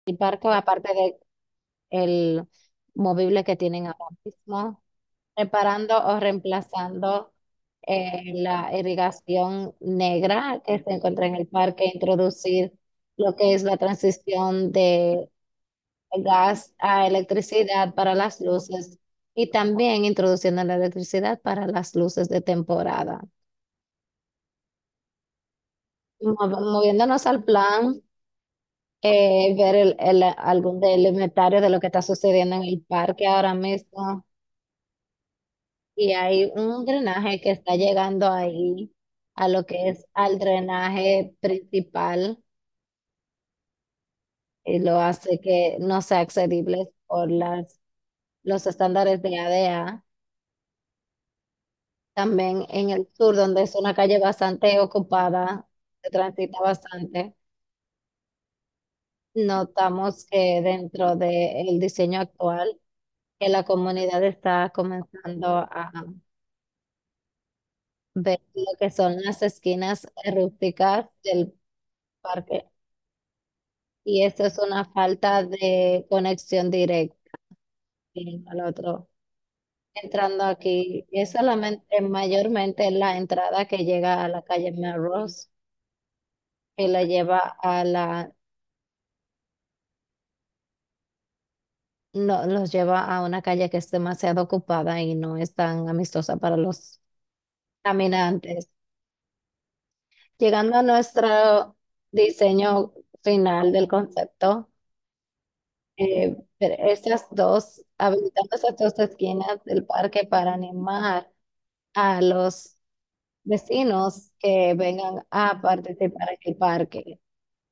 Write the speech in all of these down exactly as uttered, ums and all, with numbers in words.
el parque, aparte de el movible que tienen ahora mismo, reparando o reemplazando eh, la irrigación negra que se encuentra en el parque, introducir lo que es la transición de gas a electricidad para las luces y también introduciendo la electricidad para las luces de temporada. Mov- Moviéndonos al plan, eh, ver el, el- algún del inventario de lo que está sucediendo en el parque ahora mismo. Y hay un drenaje que está llegando ahí a lo que es al drenaje principal y lo hace que no sea accesible por las, los estándares de A D A. También en el sur, donde es una calle bastante ocupada, se transita bastante, notamos que dentro del diseño actual, que la comunidad está comenzando a ver lo que son las esquinas rústicas del parque. Y esto es una falta de conexión directa uno al otro. Entrando aquí, es solamente mayormente la entrada que llega a la calle Melrose, que la lleva a la, no, los lleva a una calle que es demasiado ocupada y no es tan amistosa para los caminantes. Llegando a nuestro diseño final del concepto, eh, pero estas dos, habilitando esas dos esquinas del parque para animar a los vecinos que vengan a participar en el parque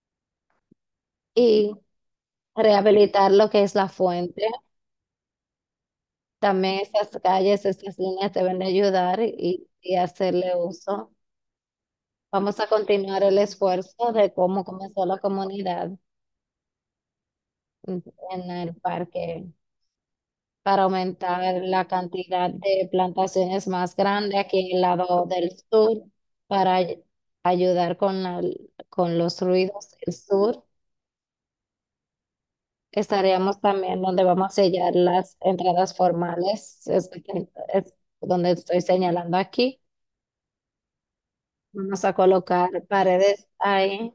y rehabilitar lo que es la fuente. También estas calles, estas líneas deben de ayudar y, y hacerle uso. Vamos a continuar el esfuerzo de cómo comenzó la comunidad en en el parque para aumentar la cantidad de plantaciones más grandes aquí en el lado del sur, para ay- ayudar con, la- con los ruidos del sur. Estaríamos también donde vamos a sellar las entradas formales, es, es donde estoy señalando aquí. Vamos a colocar paredes ahí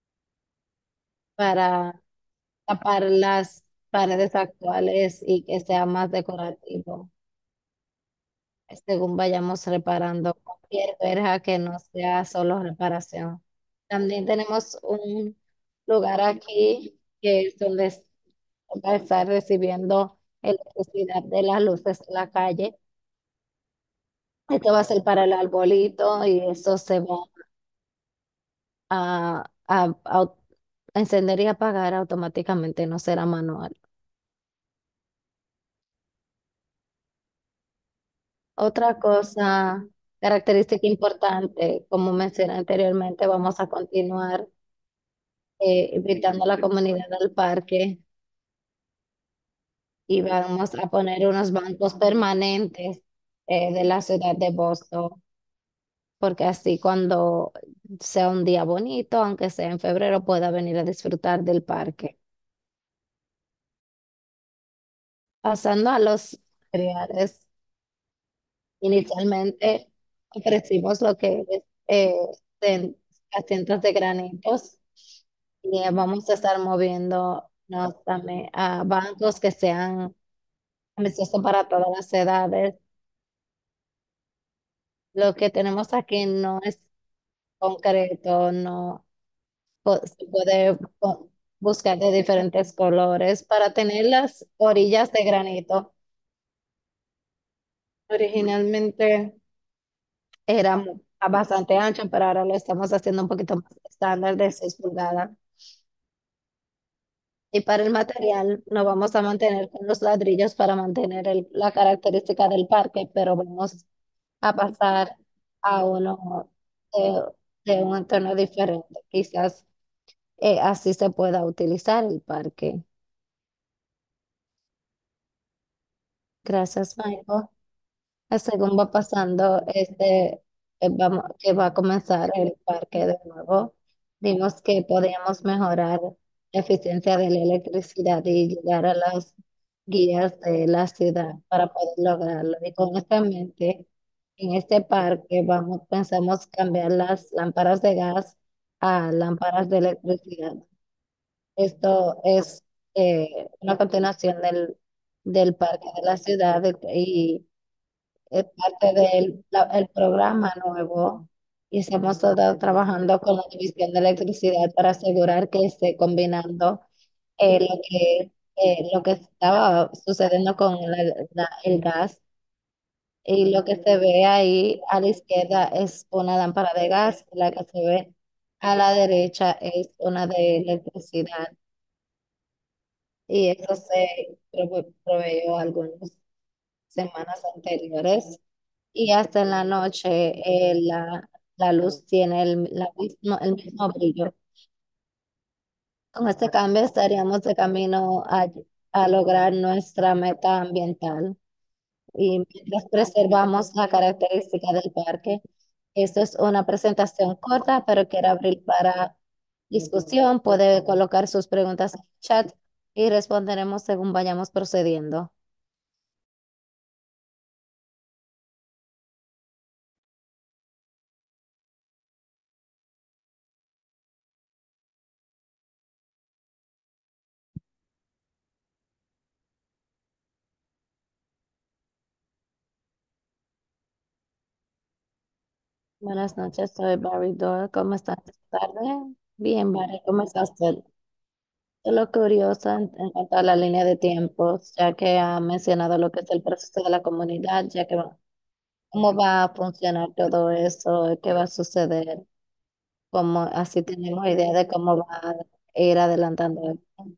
para tapar las paredes actuales y que sea más decorativo, según vayamos reparando cualquier verja que no sea solo reparación. También tenemos un lugar aquí que es donde es- va a estar recibiendo electricidad de las luces de la calle. Esto va a ser para el arbolito y eso se va a, a- a encender y apagar automáticamente, no será manual. Otra cosa, característica importante, como mencioné anteriormente, vamos a continuar eh, invitando a la comunidad al parque y vamos a poner unos bancos permanentes eh, de la ciudad de Boston, porque así cuando sea un día bonito, aunque sea en febrero, pueda venir a disfrutar del parque. Pasando a los cereales, inicialmente ofrecimos lo que es eh, de- asientos de granitos y eh, vamos a estar moviéndonos también a bancos que sean amistosos para todas las edades. Lo que tenemos aquí no es concreto, no po- se puede po- buscar de diferentes colores para tener las orillas de granito. Originalmente era mu- bastante ancho, pero ahora lo estamos haciendo un poquito más estándar de seis pulgadas. Y para el material nos vamos a mantener con los ladrillos para mantener el- la característica del parque, pero vamos a pasar a uno de, de un entorno diferente. Quizás eh, así se pueda utilizar el parque. Gracias, Michael. Según va pasando, este, eh, vamos, que va a comenzar el parque de nuevo, vimos que podíamos mejorar eficiencia de la electricidad y llegar a las guías de la ciudad para poder lograrlo. Y con esta en mente, en este parque vamos, pensamos cambiar las lámparas de gas a lámparas de electricidad. Esto es eh, una continuación del, del parque de la ciudad y es parte del la- el programa nuevo y estamos todos trabajando con la División de Electricidad para asegurar que esté combinando eh, lo que, eh, lo que estaba sucediendo con la- la- el gas. Y lo que se ve ahí a la izquierda es una lámpara de gas, la que se ve a la derecha es una de electricidad. Y eso se prove- proveyó algunas semanas anteriores. Y hasta en la noche eh, la, la luz tiene el, la mismo, el mismo brillo. Con este cambio estaríamos de camino a, a lograr nuestra meta ambiental. Y mientras preservamos la característica del parque, esto es una presentación corta, pero quiero abrir para discusión. Puede colocar sus preguntas en el chat y responderemos según vayamos procediendo. Buenas noches, soy Barry Doyle. ¿Cómo estás esta tarde? Bien, Barry, ¿cómo estás usted? Solo curiosa en, en cuanto a la línea de tiempos, ya que ha mencionado lo que es el proceso de la comunidad, ya que va- cómo va a funcionar todo eso, qué va a suceder, cómo así tenemos idea de cómo va a ir adelantando esto.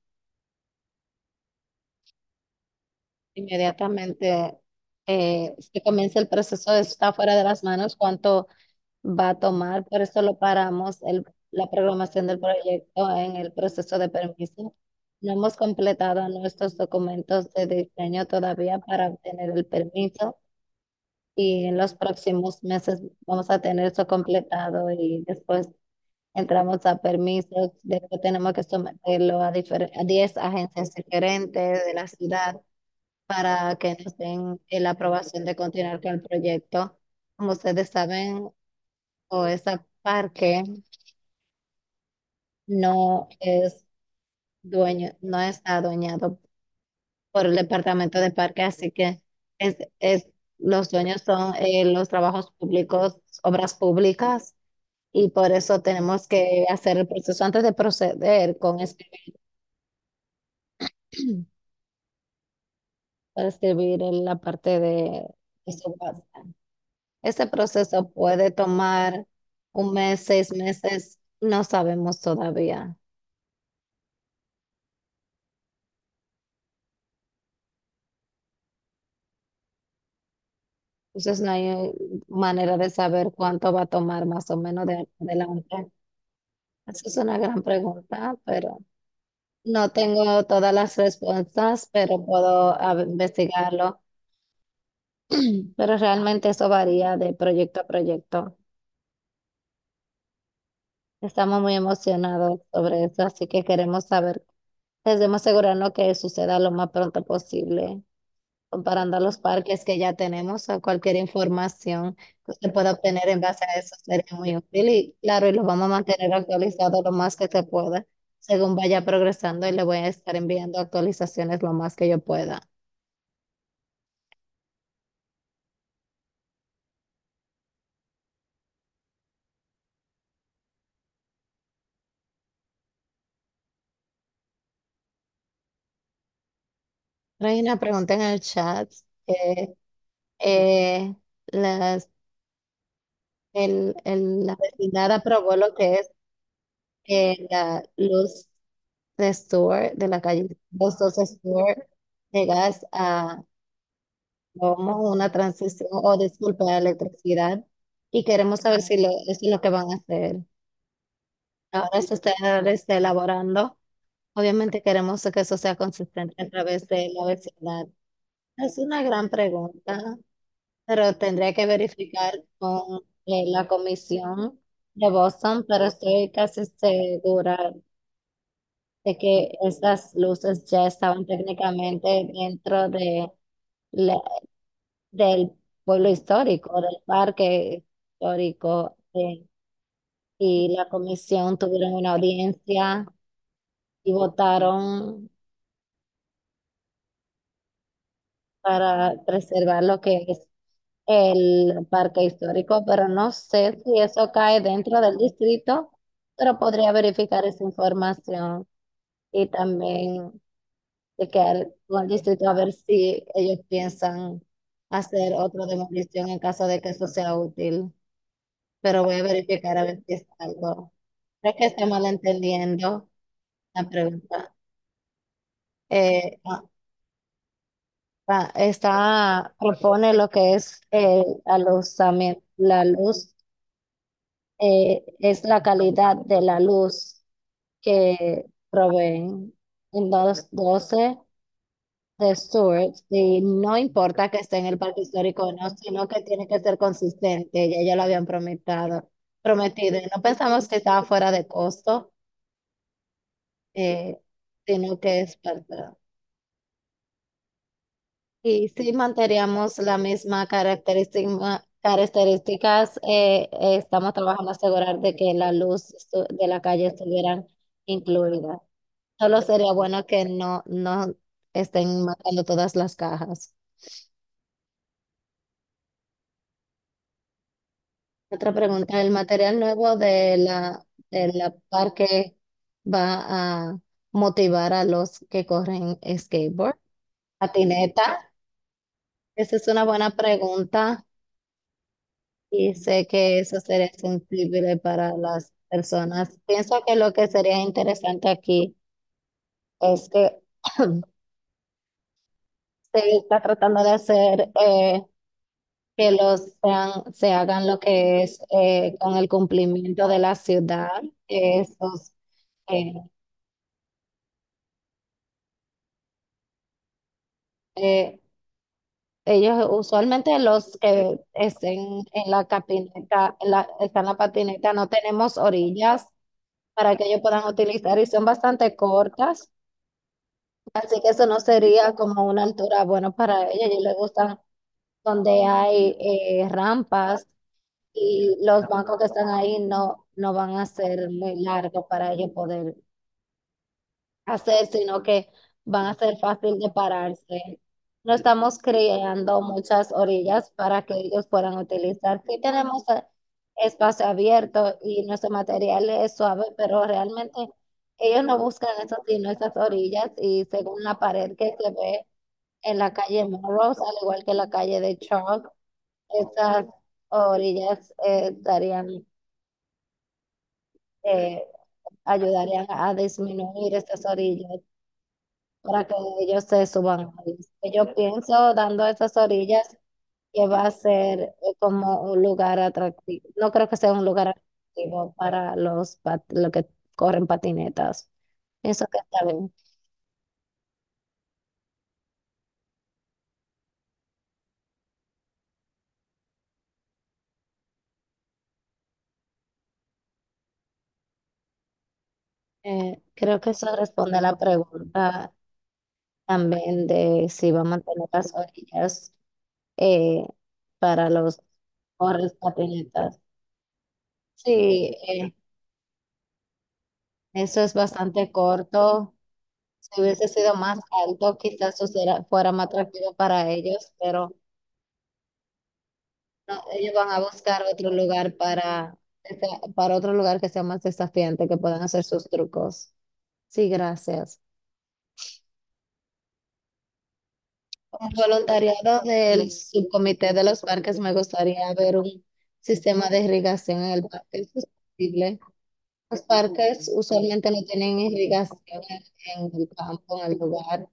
Inmediatamente eh, se comienza el proceso, está fuera de las manos, cuánto va a tomar, por eso lo paramos el, la programación del proyecto en el proceso de permiso. No hemos completado nuestros documentos de diseño todavía para obtener el permiso y en los próximos meses vamos a tener eso completado y después entramos a permisos, después tenemos que someterlo a, difer- a diez agencias diferentes de la ciudad para que nos den eh, la aprobación de continuar con el proyecto. Como ustedes saben, o esa parque no es dueño, no está adueñado por el departamento de parque, así que es, es, los dueños son eh, los trabajos públicos, obras públicas, y por eso tenemos que hacer el proceso antes de proceder con escribir, para escribir en la parte de, de subasta. Ese proceso puede tomar un mes, seis meses, no sabemos todavía. Entonces no hay eh, manera de saber cuánto va a tomar más o menos de adelante. Esa es una gran pregunta, pero no tengo todas las respuestas, pero puedo a- investigarlo. Pero realmente eso varía de proyecto a proyecto. Estamos muy emocionados sobre eso, así que queremos saber, debemos asegurarnos que suceda lo más pronto posible. Comparando los parques que ya tenemos o cualquier información que usted pueda obtener en base a eso sería muy útil y claro, y lo vamos a mantener actualizado lo más que se pueda según vaya progresando y le voy a estar enviando actualizaciones lo más que yo pueda. Pero hay una pregunta en el chat. eh, eh, las- el, el- la vecindad aprobó lo que es eh, la luz de Stewart, de la calle Los Dos Stewart, de gas a como una transición o disculpe a electricidad y queremos saber si lo, eso es lo que van a hacer. Ahora se está, está elaborando. Obviamente queremos que eso sea consistente a través de la vecindad. Es una gran pregunta, pero tendría que verificar con eh, la comisión de Boston, pero estoy casi segura. de que estas luces ya estaban técnicamente dentro de la- del pueblo histórico, del parque histórico, eh, y la comisión tuvieron una audiencia y votaron para preservar lo que es el parque histórico, pero no sé si eso cae dentro del distrito, pero podría verificar esa información y también chequear con el distrito a ver si ellos piensan hacer otra demolición en caso de que eso sea útil. Pero voy a verificar a ver si es algo. Creo que estoy malentendiendo la pregunta. Eh, ah, ah, está, propone lo que es el alusamiento, la luz, eh, es la calidad de la luz que proveen en los doce de Stewart, y no importa que esté en el parque histórico o no, sino que tiene que ser consistente, ya ya lo habían prometido, prometido, y no pensamos que estaba fuera de costo, eh, sino que es parte. Y si mantendríamos la misma característica, características, eh, eh, estamos trabajando a asegurar de que la luz estu- de la calle estuvieran incluida. Solo sería bueno que no, no estén matando todas las cajas. Otra pregunta, ¿el material nuevo de la, de la parque va a motivar a los que corren skateboard, patineta? Esa es una buena pregunta y sé que eso sería sensible para las personas. Pienso que lo que sería interesante aquí es que se está tratando de hacer, eh, que los sean, se hagan lo que es, eh, con el cumplimiento de la ciudad, que esos, eh, eh, ellos usualmente los que estén en la patineta, en la, están en la patineta, no tenemos orillas para que ellos puedan utilizar y son bastante cortas, así que eso no sería como una altura bueno para ellos. A ellos les gustan donde hay, eh, rampas, y los bancos que están ahí no, no van a ser muy largos para ellos poder hacer, sino que van a ser fácil de pararse. No estamos creando muchas orillas para que ellos puedan utilizar. Sí tenemos, eh, espacio abierto y nuestro material es suave, pero realmente ellos no buscan eso, sino esas orillas, y según la pared que se ve en la calle Morros, al igual que la calle de Chalk, esas orillas, eh, darían, eh, ayudarían a disminuir estas orillas para que ellos se suban ahí. Yo pienso, dando esas orillas, que va a ser, eh, como un lugar atractivo. No creo que sea un lugar atractivo para los, pat- los que corren patinetas. Eso que está bien. Eh, creo que eso responde a la pregunta también de si va a mantener las orillas, eh, para los corres patinetas. Sí, eh, eso es bastante corto. Si hubiese sido más alto, quizás eso será- fuera más atractivo para ellos, pero no, ellos van a buscar otro lugar para, que sea- para otro lugar que sea más desafiante, que puedan hacer sus trucos. Sí, gracias. Como voluntariado del subcomité de los parques, me gustaría ver un sistema de irrigación en el parque. ¿Eso es posible? Los parques usualmente no tienen irrigación en, en el campo, en el lugar.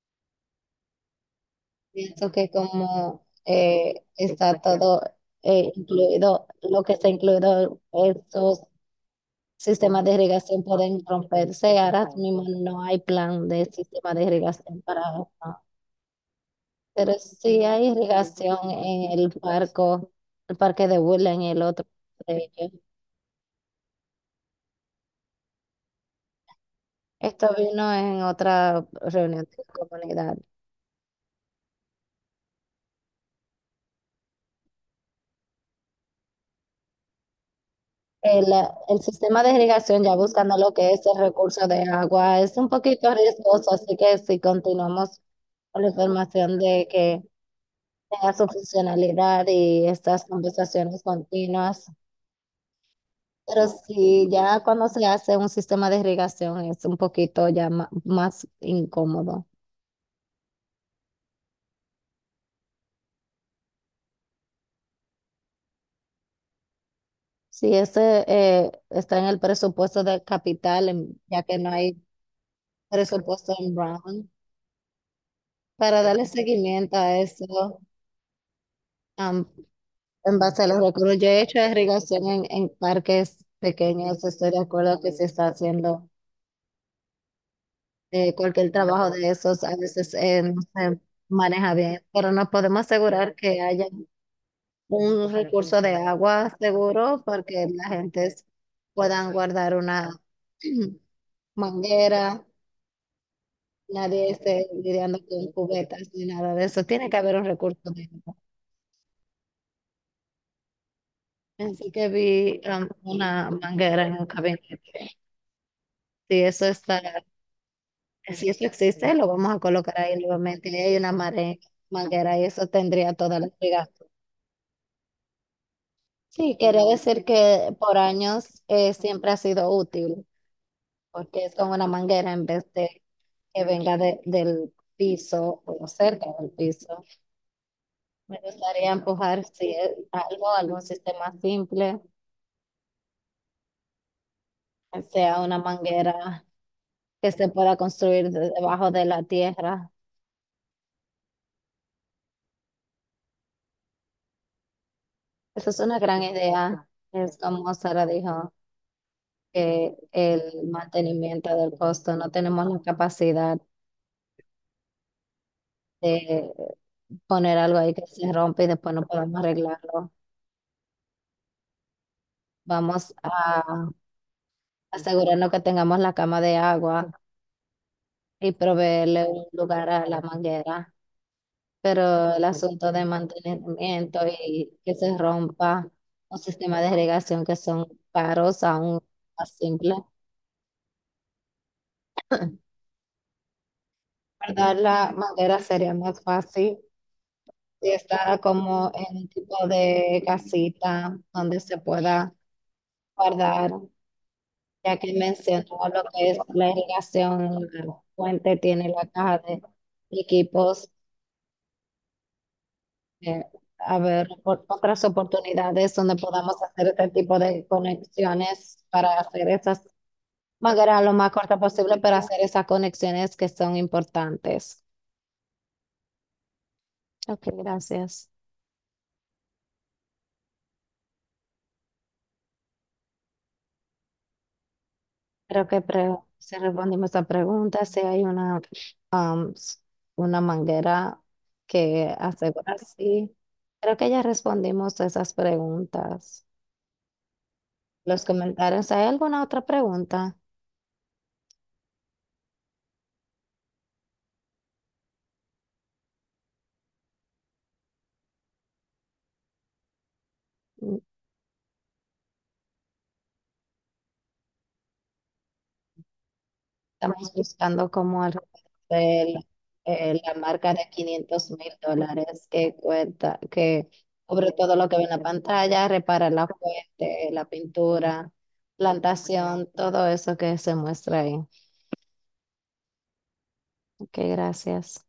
Pienso que como, eh, está todo, eh, incluido, lo que está incluido, esos sistemas de irrigación pueden romperse. Ahora mismo no hay plan de sistema de irrigación para eso. Pero sí hay irrigación en el parco, el parque de Woodland y el otro de ellos. Esto vino en otra reunión de la comunidad. El, el sistema de irrigación, ya buscando lo que es el recurso de agua, es un poquito riesgoso, así que si continuamos con la información de que tenga su funcionalidad y estas conversaciones continuas, pero si ya cuando se hace un sistema de irrigación es un poquito ya ma- más incómodo. Si ese eh, está en el presupuesto del capital, en- ya que no hay presupuesto en Brown, para darle seguimiento a eso, am, en base a los recursos, yo he hecho irrigación en, en parques pequeños, estoy de acuerdo que se está haciendo eh, cualquier trabajo de esos, a veces eh, no se maneja bien, pero no podemos asegurar que haya un recurso de agua seguro porque la gente puedan guardar una manguera. Nadie esté lidiando con cubetas ni nada de eso. Tiene que haber un recurso de agua. Así que vi um, una manguera en un gabinete. Si eso está, si eso existe, lo vamos a colocar ahí nuevamente. Y hay una mare- manguera y eso tendría toda la irrigación. Sí, quería decir que por años eh, siempre ha sido útil, porque es como una manguera en vez de que venga de- del piso o cerca del piso. Me gustaría empujar si es algo, algún sistema simple, que sea una manguera que se pueda construir de- debajo de la tierra. Eso es una gran idea. Es como Sara dijo, que el mantenimiento del costo, no tenemos la capacidad de poner algo ahí que se rompe y después no podemos arreglarlo. Vamos a asegurarnos que tengamos la cama de agua y proveerle un lugar a la manguera. Pero el asunto de mantenimiento y que se rompa un sistema de irrigación que son caros aún más simple. ¿Verdad? La manguera sería más fácil si está como en un tipo de casita donde se pueda guardar, ya que mencionó lo que es la irrigación, la fuente tiene la caja de equipos, eh, a ver por- otras oportunidades donde podamos hacer este tipo de conexiones para hacer esas mangueras lo más corta posible, para hacer esas conexiones que son importantes. Ok, gracias. Creo que pre- si respondimos a pregunta, si hay una, um, s- una manguera que asegura, sí. Creo que ya respondimos a esas preguntas. Los comentarios, ¿hay alguna otra pregunta? Mm, Estamos buscando como el, el- eh, la marca de quinientos mil dólares que cuenta, que sobre todo lo que ve en la pantalla, repara la fuente, la pintura, plantación, todo eso que se muestra ahí. Ok, gracias.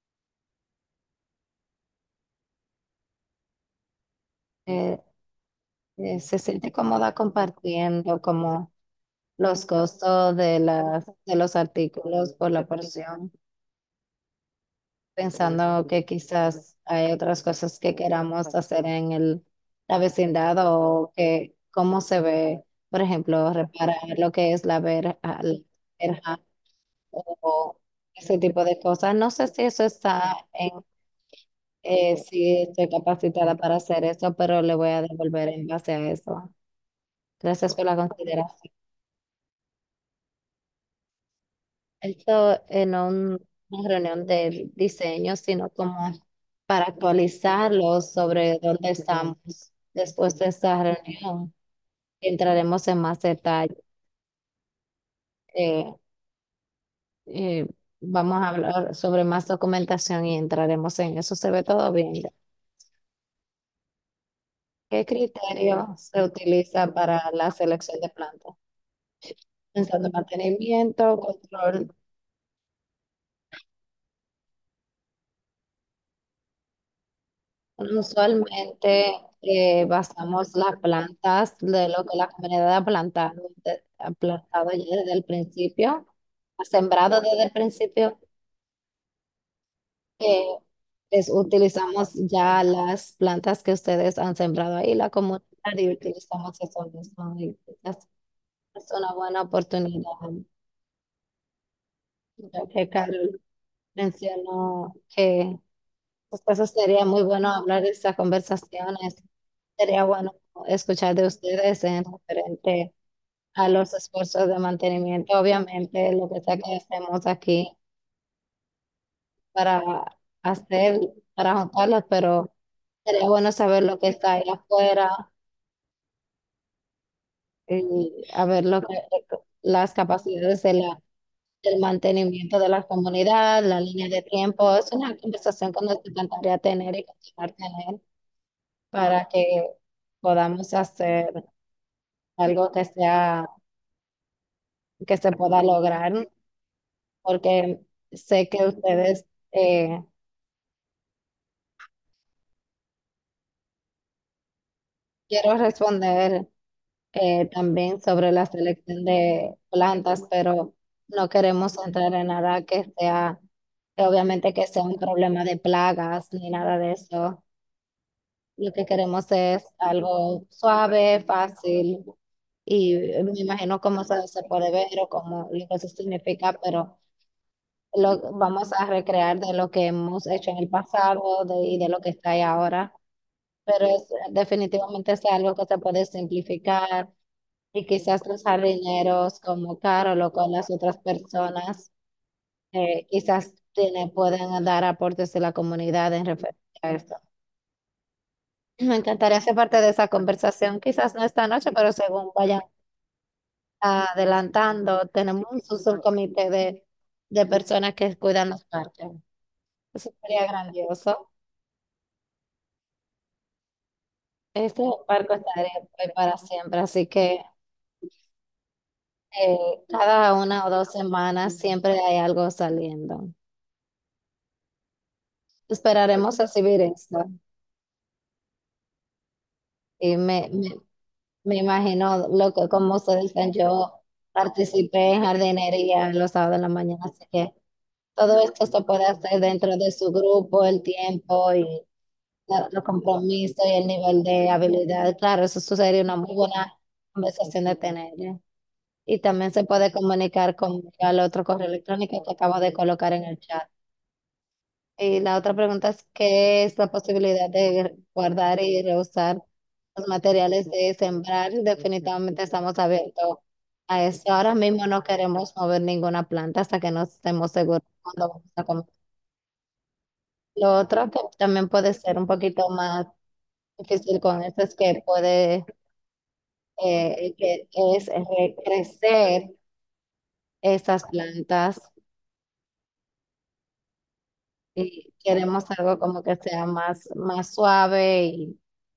Eh, eh, se siente cómoda compartiendo como los costos de las de los artículos por la porción, pensando que quizás hay otras cosas que queramos hacer en el la vecindad o que cómo se ve, por ejemplo, reparar lo que es la verja, la verja o ese tipo de cosas. No sé si eso está en eh, si estoy capacitada para hacer eso, pero le voy a devolver en base a eso. Gracias por la consideración. Esto en un- una reunión de diseño, sino como para actualizarlos sobre dónde estamos después de esta reunión. Entraremos en más detalle. Eh, eh, Vamos a hablar sobre más documentación y entraremos en eso. Se ve todo bien. ¿Qué criterio se utiliza para la selección de plantas? Pensando en mantenimiento, control. Usualmente eh, basamos las plantas de lo que la comunidad ha plantado, de- ha plantado ya desde el principio, ha sembrado desde el principio. eh, es- Utilizamos ya las plantas que ustedes han sembrado ahí, la comunidad, y utilizamos eso mismo. Y quizás es una buena oportunidad, ya que Carol mencionó que pues, eso sería muy bueno hablar de estas conversaciones. Sería bueno escuchar de ustedes en referente a los esfuerzos de mantenimiento. Obviamente, lo que sea que hacemos aquí para hacer, para juntarlos, pero sería bueno saber lo que está ahí afuera y a ver lo que, las capacidades de la, del mantenimiento de la comunidad, la línea de tiempo. Es una conversación que nos encantaría tener y continuar tener para que podamos hacer algo que sea, que se pueda lograr, porque sé que ustedes, eh, quiero responder eh, también sobre la selección de plantas, pero no queremos entrar en nada que sea, que obviamente que sea un problema de plagas ni nada de eso. Lo que queremos es algo suave, fácil y me imagino cómo se, se puede ver o cómo lo que eso significa, pero lo vamos a recrear de lo que hemos hecho en el pasado de- y de lo que está ahí ahora. Pero es, definitivamente es algo que se puede simplificar y quizás los jardineros como Carol o con las otras personas eh, quizás tiene, pueden dar aportes de la comunidad en referencia a esto. Me encantaría ser parte de esa conversación, quizás no esta noche, pero según vayan adelantando, tenemos un subcomité de, de personas que cuidan los parques. Eso sería grandioso. Este parque estaría ahí para siempre, así que eh, cada una o dos semanas siempre hay algo saliendo. Esperaremos recibir esto. Y me, me, me imagino lo que, como ustedes dicen, yo participé en jardinería los sábados de la mañana, así que todo esto se puede hacer dentro de su grupo, el tiempo y la- los compromisos y el nivel de habilidad. Claro, eso sería una muy buena conversación de tener. ¿Eh? Y también se puede comunicar con el otro correo electrónico que acabo de colocar en el chat. Y la otra pregunta es, ¿qué es la posibilidad de guardar y reusar los materiales de sembrar? Definitivamente estamos abiertos a eso. Ahora mismo no queremos mover ninguna planta hasta que no estemos seguros cuándo vamos a comer. Lo otro que también puede ser un poquito más difícil con esto es que puede, eh, que es eh, crecer estas plantas y queremos algo como que sea más, más suave y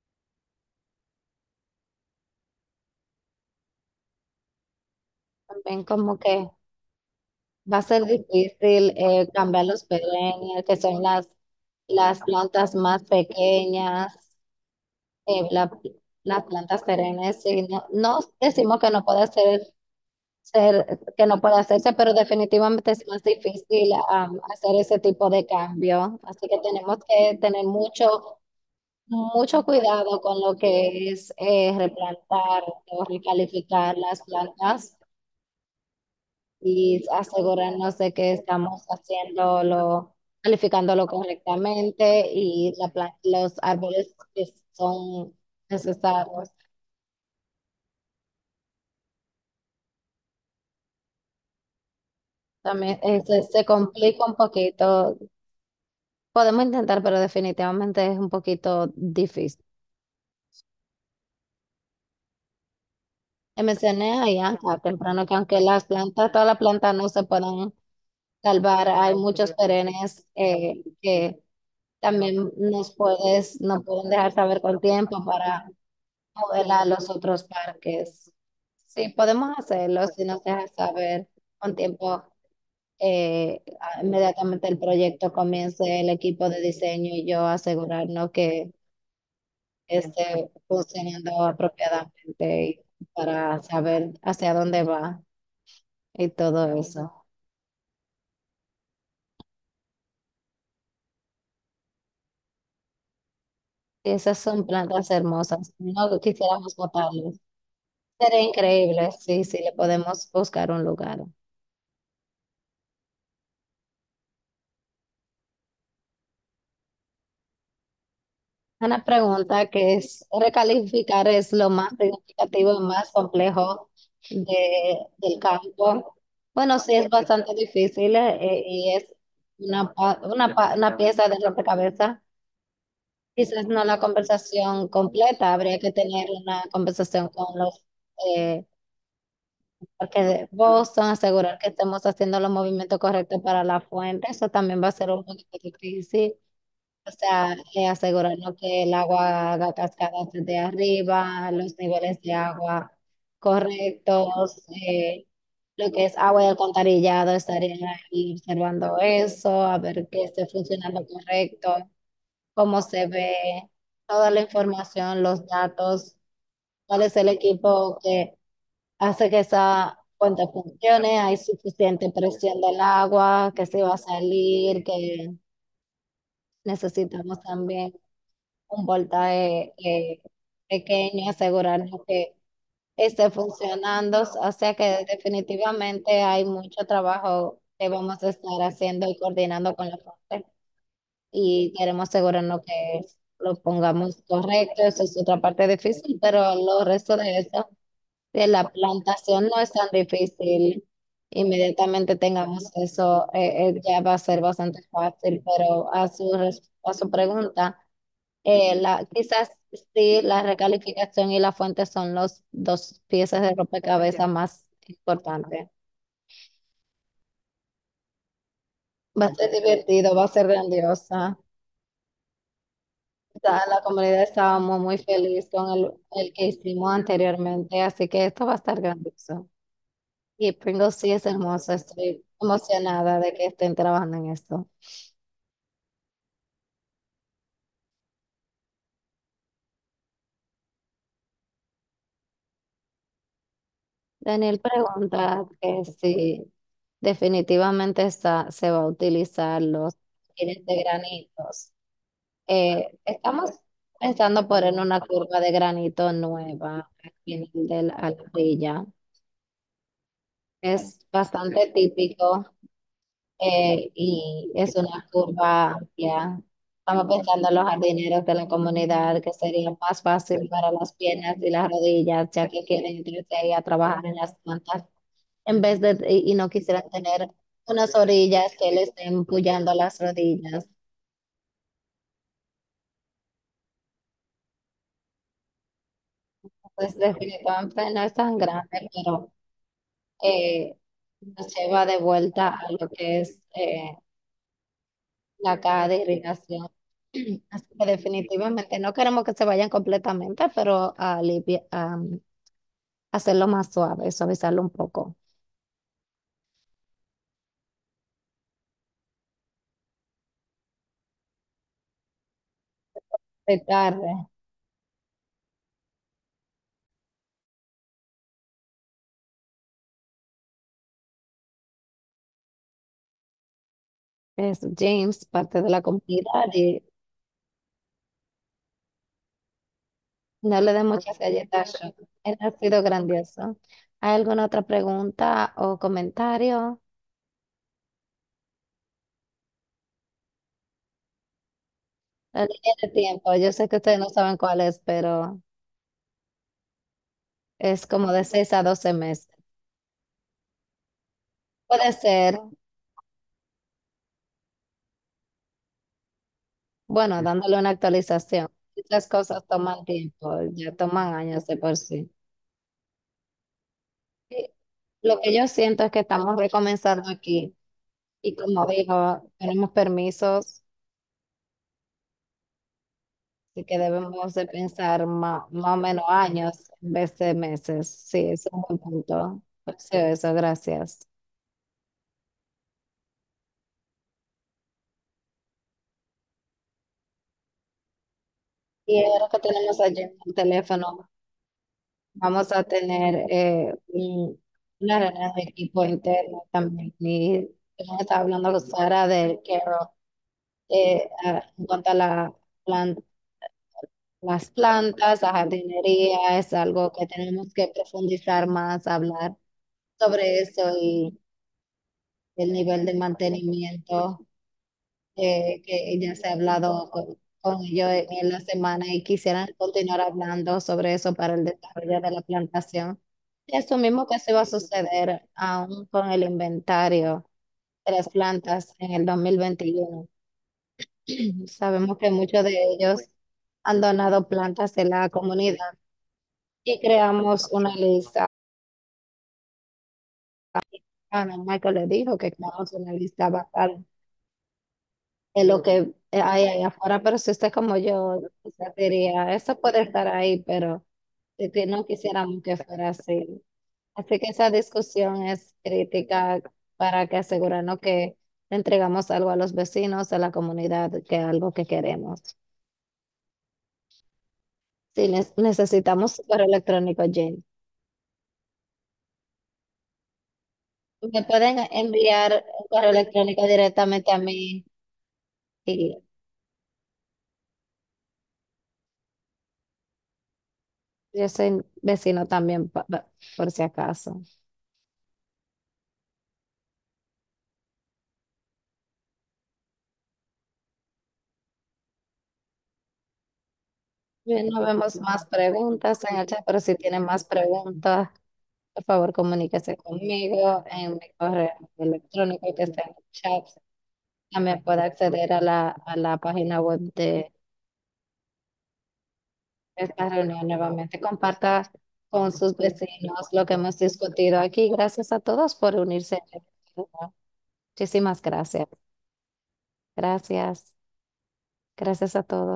también como que va a ser difícil eh, cambiar los perennials, que son las, las plantas más pequeñas, eh, la- las plantas perennes. Sí, no, no decimos que no puede ser, ser, que no puede hacerse, pero definitivamente es más difícil am, hacer ese tipo de cambio. Así que tenemos que tener mucho, mucho cuidado con lo que es eh, replantar o recalificar las plantas y asegurarnos de que estamos haciéndolo, calificándolo correctamente y la pla- los árboles que son necesarios. También eh, se, se complica un poquito. Podemos intentar, pero definitivamente es un poquito difícil. Te mencioné ahí acá temprano que aunque las plantas, todas las plantas no se puedan salvar, hay muchos perennes eh, que también nos puedes, nos pueden dejar saber con tiempo para moverla a los otros parques. Sí, podemos hacerlo si nos dejas saber con tiempo. eh, Inmediatamente el proyecto comience, el equipo de diseño y yo asegurarnos que esté funcionando apropiadamente y para saber hacia dónde va y todo eso. Y esas son plantas hermosas. No quisiéramos botarlas. Sería increíble, sí, sí, le podemos buscar un lugar. Una pregunta que es, recalificar es lo más significativo y más complejo de, del campo. Bueno, sí, es bastante difícil eh, y es una, pa- una, pa- una pieza de rompecabezas. Quizás no la conversación completa, habría que tener una conversación con los eh, parques de Boston, asegurar que estemos haciendo los movimientos correctos para la fuente. Eso también va a ser un poquito difícil. O sea, eh, asegurarnos que el agua haga cascadas desde arriba, los niveles de agua correctos, eh, lo que es agua de alcantarillado, estaría ahí observando eso, a ver que esté funcionando correcto, cómo se ve, toda la información, los datos, cuál es el equipo que hace que esa fuente funcione, hay suficiente presión del agua, que se va a salir, que necesitamos también un voltaje eh, pequeño, asegurarnos que esté funcionando. O sea que definitivamente hay mucho trabajo que vamos a estar haciendo y coordinando con la fuente y queremos asegurarnos que lo pongamos correcto. Eso es otra parte difícil, pero lo resto de eso, de la plantación no es tan difícil. Inmediatamente tengamos eso, eh, eh, ya va a ser bastante fácil, pero a su, res- a su pregunta. Eh, la, quizás sí, la recalificación y la fuente son los dos piezas de rompecabezas más importantes. Va a ser divertido, va a ser grandiosa. Ya la comunidad estaba muy, muy feliz con el, el que hicimos anteriormente, así que esto va a estar grandioso. Y Pringles sí es hermoso, estoy emocionada de que estén trabajando en esto. Daniel pregunta que si definitivamente está, se va a utilizar los pines de granitos. Eh, estamos pensando poner una curva de granito nueva al final de la a la orilla. Es bastante típico eh, y es una curva amplia. Estamos pensando en los jardineros de la comunidad que sería más fácil para las piernas y las rodillas, ya que quieren irse ahí a trabajar en las plantas en vez de y y no quisieran tener unas orillas que les estén empullando las rodillas. Pues definitivamente no es tan grande, pero eh, nos lleva de vuelta a lo que es eh, la caja de irrigación. Así que definitivamente no queremos que se vayan completamente, pero a alivia- a, um, hacerlo más suave, suavizarlo un poco. De tarde, es James, parte de la comunidad, y no le dé muchas galletas. Él ha sido grandioso. ¿Hay alguna otra pregunta o comentario? La línea de tiempo, yo sé que ustedes no saben cuál es, pero es como de seis a doce meses. Puede ser, bueno, dándole una actualización. Estas cosas toman tiempo, ya toman años de por sí. Y lo que yo siento es que estamos recomenzando aquí y como dijo, tenemos permisos, así que debemos de pensar ma- más, o menos años en vez de meses. Sí, es un buen punto. Pues sí, eso, gracias. Y ahora que tenemos allí en el teléfono, vamos a tener eh, un- una reunión de equipo interno también. Y hemos estado hablando con Sara del que eh, a- en cuanto a la plan- las plantas, la jardinería, es algo que tenemos que profundizar más, hablar sobre eso y el nivel de mantenimiento eh, que ya se ha hablado con, con ellos en, en la semana y quisieran continuar hablando sobre eso para el desarrollo de la plantación. Eso mismo que se va a suceder aún con el inventario de las plantas en el dos mil veintiuno. Sabemos que muchos de ellos han donado plantas de la comunidad y creamos una lista. Ana Michael le dijo que creamos una lista basada en lo que hay ahí afuera, pero si usted como yo, quizás diría, eso puede estar ahí, pero si que no quisiéramos que fuera así. Así que esa discusión es crítica para que asegurarnos que le entregamos algo a los vecinos, a la comunidad, que es algo que queremos. Si ne- necesitamos su correo electrónico, Jane. Me pueden enviar un correo electrónico directamente a mí y yo soy vecino también, pa- pa- por si acaso. Bien, no vemos más preguntas en el chat, pero si tienen más preguntas, por favor comuníquese conmigo en mi correo electrónico que está en el chat. También puede acceder a la, a la página web de esta reunión nuevamente. Comparta con sus vecinos lo que hemos discutido aquí. Gracias a todos por unirse. Muchísimas gracias. Gracias. Gracias a todos.